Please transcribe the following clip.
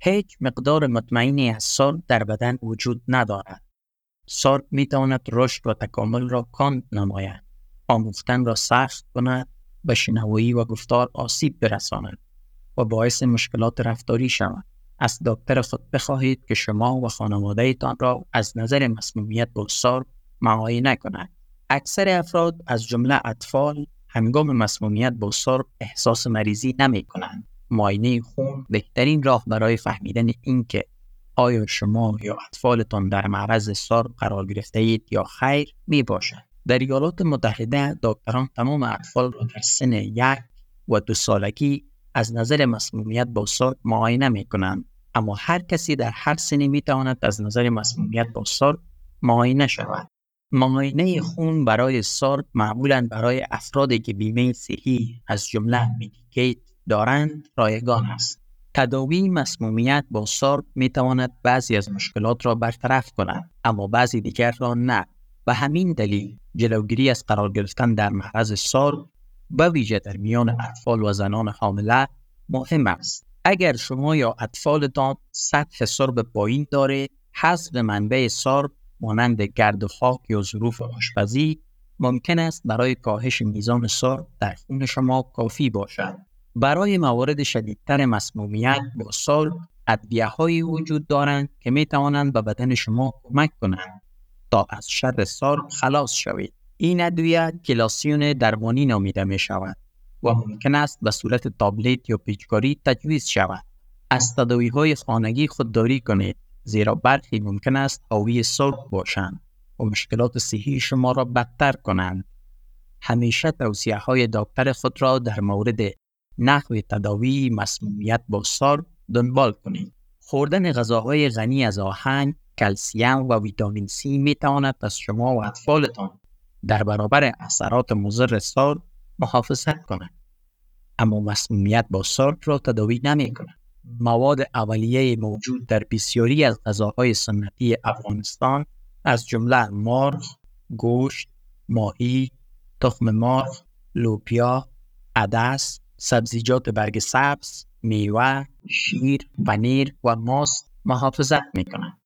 هیچ مقدار مطمئنی از سرب در بدن وجود ندارد. سرب می تواند رشد و تکامل را کند نماید، آموختن را سخت کند، به شنوایی و گفتار آسیب برساند و باعث مشکلات رفتاری شود. از دکتر خود بخواهید که شما و خانواده تان را از نظر مسمومیت با سرب معاینه کند. اکثر افراد از جمله اطفال هنگام مسمومیت با سرب احساس مریضی نمی کنند. معاینه خون بهترین راه برای فهمیدن این که آیا شما یا اطفالتان در معرض سرب قرار گرفته اید یا خیر می باشد. در ایالات متحده دکتران تمام اطفال را در سن 1 و 2 سالگی از نظر مسمومیت با سرب معاینه می کنند، اما هر کسی در هر سنی می تواند از نظر مسمومیت با سرب معاینه شود. معاینه خون برای سرب معمولاً برای افرادی که بیمه صحی از جمله مدیکید دارند رایگان است. تداوی مسمومیت با سرب می تواند بعضی از مشکلات را برطرف کند، اما بعضی دیگر را نه. به همین دلیل جلوگیری از قرار گرفتن در معرض سرب به ویژه در میان اطفال و زنان حامله مهم است. اگر شما یا اطفالتان سطح سرب پایین دارید، حذف منبع سرب مانند گرد و خاک یا ظروف آشپزی ممکن است برای کاهش میزان سرب در خون شما کافی باشد. برای موارد شدیدتر مسمومیت با سرب ادویه‌هایی وجود دارند که می توانند به بدن شما کمک کنند تا از شر سرب خلاص شوید. این ادویه کلاسیون درمانی نامیده می شود و ممکن است به صورت تابلت یا پیچکاری تجویز شود. از تداوی‌های خانگی خودداری کنید، زیرا برخی ممکن است حاوی سرب باشند و مشکلات صحی شما را بدتر کنند. همیشه توصیه‌های دکتر خود را در مورد نحو تداوی مسمومیت با سرب دنبال کنید. خوردن غذاهای غنی از آهن، کلسیم و ویتامین C می تواند از شما و اطفالتان در برابر اثرات مضر سرب محافظت کند، اما مسمومیت با سرب را تداوی نمی کند. مواد اولیه موجود در بسیاری از غذاهای سنتی افغانستان از جمله مرغ، گوشت، ماهی، تخم مرغ، لوبیا، عدس، سبزیجات برگ سبز، میوه، شیر، پنیر و ماست محافظت می کنند.